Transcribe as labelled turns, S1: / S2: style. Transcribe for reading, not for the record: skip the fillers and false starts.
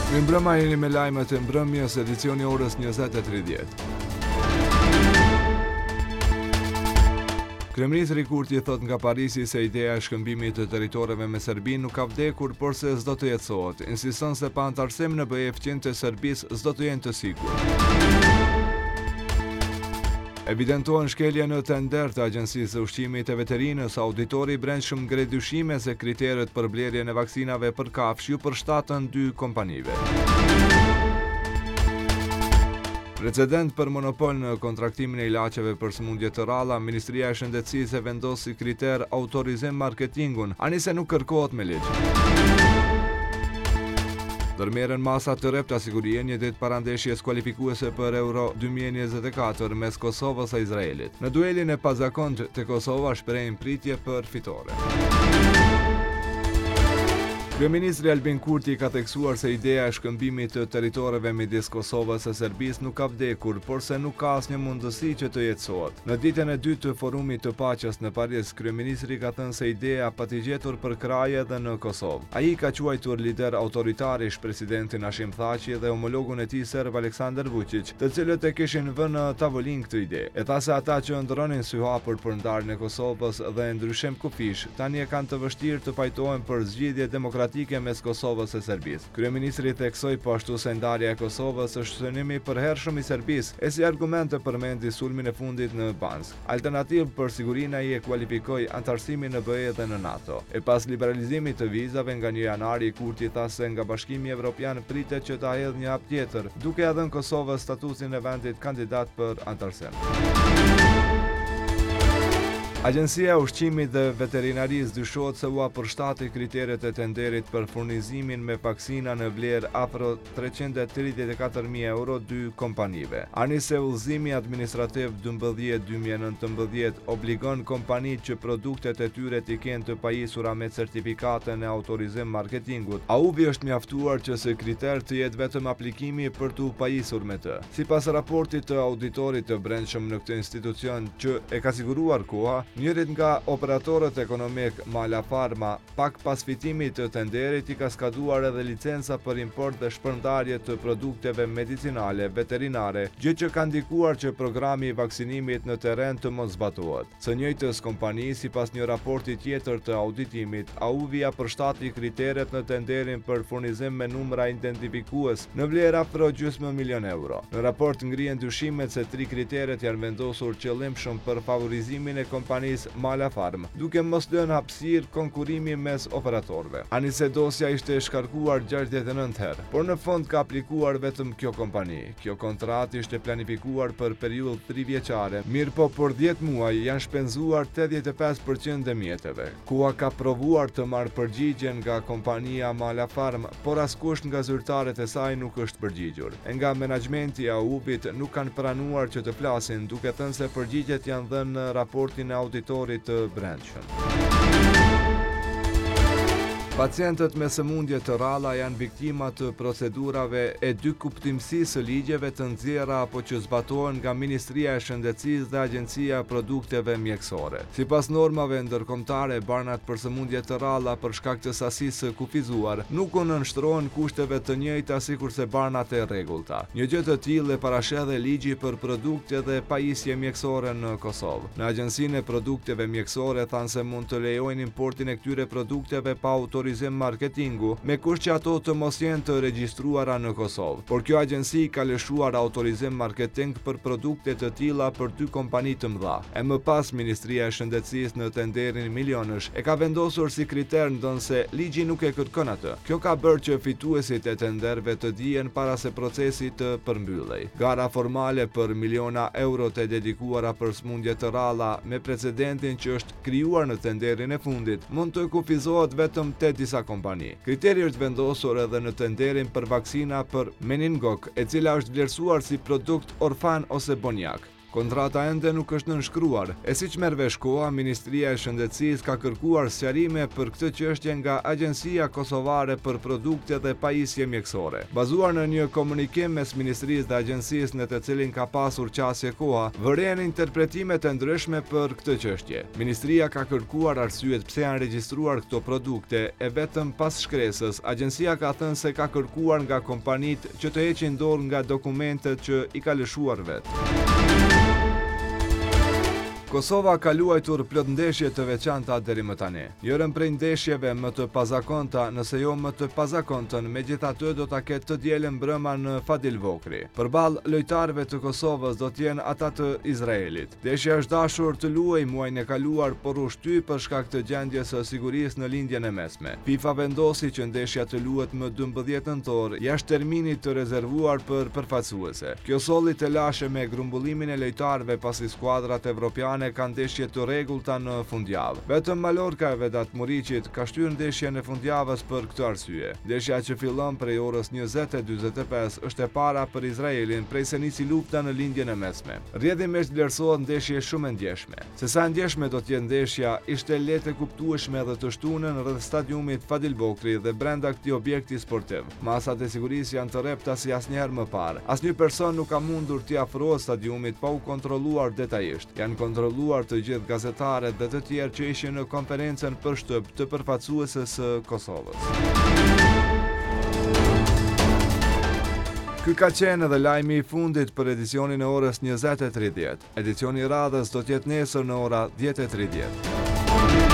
S1: Mirëmbrëma, jeni me lajmet e mbrëmjes, edicioni orës 20:30. Kryeministri Kurti thot nga Parisi se ideja e shkëmbimit të territoreve me Serbinë nuk ka vdekur, por se s'do të jetësohet. Insiston se pa antarësim në BE-fqin të Serbisë s'do të jenë të sigurt. Evidentohen shkelje në tender të Agjencisë së Ushqimit e Veterinës. Auditori i brendshëm ngre dyshime se kriteret për blerjen e vaksinave për kafsh ju përshtaten 2 kompanive. Precedent për monopol në kontraktimin e ilaçeve për sëmundje të ralla, Ministria e Shëndetësisë vendos si kriter autorizim marketingun, ani se nuk kërkohet me ligj. Ndërmerren masa të repta sigurie një ditë para ndeshjes kualifikuese për Euro 2024 mes Kosovës e Izraelit. Në duelin e pazakontë te Kosova shprehin pritje për fitore. Kryeministri Albin Kurti ka theksuar se ideja e shkëmbimit të territoreve midis Kosovës e Serbisë nuk ka vdekur, por se nuk ka asnjë mundësi që të jetësohet. Në ditën e dytë të forumit të paqes në Paris, kryeministri ka thënë se ideja patjetër për kraje edhe në Kosovë. Ai ka quajtur lider autoritar ish presidentin Hashim Thaçi dhe homologun e tij serb Aleksandar Vučić, të cilët e kishin vënë në tavolinë këtë ide. E tha se ata që ndronin sy hapur për ndarjen e Kosovës dhe ndryshim kufish, tani e kanë të vështirë të pajtohen për zgjidhje demokratike mes Kosovës e Serbisë. Kryeministri theksoi po ashtu se ndarja e Kosovës është synimi i përhershëm i Serbisë, e si argument të përmendi sulmin e fundit në Bansk. Alternativë për sigurinë ai e kualifikoi antarësimin në BE dhe në NATO. E pas liberalizimit të vizave nga 1 janari, Kurti tha se nga Bashkimi Evropian pritet që ta hedhë një hap tjetër, duke ia dhënë Kosovës statusin e vendit kandidat për antarësim. Agjencia e Ushqimit dhe Veterinarisë dyshohet se u përshtati kriteret e tenderit për furnizimin me vaksina në vlerë afro 334.000 euro 2 kompanive. Ani se udhëzimi administrativ 12/2019 obligon kompanitë që produktet e tyre t'i kenë të pajisura me certifikatën e autorizim marketingut. AUVI është mjaftuar që se kriter të jetë vetëm aplikimi për t'u pajisur me të. Sipas raportit të auditorit të brendshëm në këtë institucion që e ka siguruar koha, njërit nga operatorët ekonomik, Mala Pharma, pak pas fitimit të tenderit i ka skaduar edhe licenca për import dhe shpërndarje të produkteve medicinale, veterinare, gjë që ka ndikuar që programi i vaksinimit në terren të mos zbatohet. Së njëjtës kompani, sipas një raporti tjetër të auditimit, AUVI përshtati kriteret në tenderin për furnizim me numra identifikues në vlerë afro $500.000 euro. Në raport ngrihen dyshimet se 3 kriteret janë vendosur qëllimshëm për favorizimin e kompanisë Mala Pharma, duke mos lënë hapësirë konkurrimi mes operatorëve. Ani se dosja ishte shkarkuar 69 herë, por në fund ka aplikuar vetëm kjo kompani. Kjo kontratë ishte planifikuar për periudhë 3 vjeçare, mirë po për 10 muaj janë shpenzuar 85% e mjeteve. KUA ka provuar të marrë përgjigjen nga kompania Mala Pharma, por askush nga zyrtarët e saj nuk është përgjigjur. E nga menaxhmenti i AUVit nuk kanë pranuar që të flasin, duke thënë se përgjigjet janë dhënë në raportin e auditorit të brendshëm. Pacientët me sëmundje të ralla janë viktima të procedurave e 2 kuptimësisë së ligjeve të nxjerra apo që zbatohen nga Ministria e Shëndetësisë dhe Agjencia e Produkteve Mjekësore. Sipas normave ndërkombëtare, barnat për sëmundje të ralla për shkak të sasisë së kufizuar nuk u nënshtrohen kushteve të njëjta sikurse barnat e rregullta. Një gjë të tillë e parasheh dhe ligji për produkte dhe pajisje mjekësore në Kosovë. Në Agjencinë e Produkteve Mjekësore thanë se mund të lejojnë importin e këtyre produkteve pa autorizim marketingu, me kusht që ato të mos jenë të regjistruara në Kosovë. Por kjo agjenci ka lëshuar autorizim marketing për produkte të tilla për 2 kompani të mëdha. E më pas Ministria e Shëndetësisë në tenderin milionësh e ka vendosur si kriter ndonse ligji nuk e kërkon atë. Kjo ka bërë që fituesit e tenderve të dihen para se procesi të përmbyllej. Gara formale për miliona euro të dedikuara për sëmundje të ralla me precedentin që është krijuar në tenderin e fundit mund të kufizohet vetëm te disa kompani. Kriteri është vendosur edhe në tenderin për vaksina për meningok, e cila është vlerësuar si produkt orfan ose bonjak. Kontrata ende nuk është nënshkruar, e siç merr vesh koha, Ministria e Shëndetësisë ka kërkuar sqarime për këtë çështje nga Agjencia Kosovare për Produkte dhe Pajisje Mjekësore. Bazuar në një komunikim mes Ministrisë dhe agjencisë në të cilin ka pasur qasje koha, vëren interpretime të ndryshme për këtë çështje. Ministria ka kërkuar arsyet pse janë regjistruar këto produkte e vetëm pas shkresës, agjencia ka thënë se ka kërkuar nga kompanitë që të heqin dorë nga dokumentet që i ka lëshuar vetë. Kosova ka luajtur plot ndeshje të veçanta deri më tani. Njërën prej ndeshjeve më të pazakonta, nëse jo më të pazakontën, megjithatë do ta ketë të dielën brëma në Fadil Vokri. Përballë lojtarëve të Kosovës do të jenë ata të Izraelit. Ndeshja është dashur të luajë muajin e kaluar, por u shty për shkak të gjendjes së sigurisë në lindjen e mesme. FIFA vendosi që ndeshja të luhet më 12 nëntor, jashtë terminit të rezervuar për përfaqësuese. Kjo solli të lashe me grumbullimin e lojtarëve pasi skuadrat evropiane kanë ndeshje të rregullta në fundjavë. Vetëm Mallorca e Vedat Muriqit ka shtyr ndeshjen e fundjavës për këtë arsye. Ndeshja që fillon prej orës 20:45 është e para për Izraelin prej se nisi lufta në lindjen e mesme. Rrjedhimisht vlerësohet ndeshje shumë e ndjeshme. Se sa ndjeshme do të jetë ndeshja, ishte lehtë e kuptueshme edhe të shtunën rreth stadiumit Fadil Vokri dhe brenda këtij objekti sportiv. Masat e sigurisë janë të rrepta si asnjëherë më parë. Asnjë person nuk ka mundur t'i afrohet stadiumit pa u kontrolluar detajisht. Janë kontrolluar të gjithë gazetarët dhe të tjerë që ishin në konferencën për shtyp të përfaqësuesës së Kosovës. Ky ka qenë edhe lajmi i fundit për edicionin e orës 20:30. Edicioni i radhës do të jetë nesër në ora 10:30.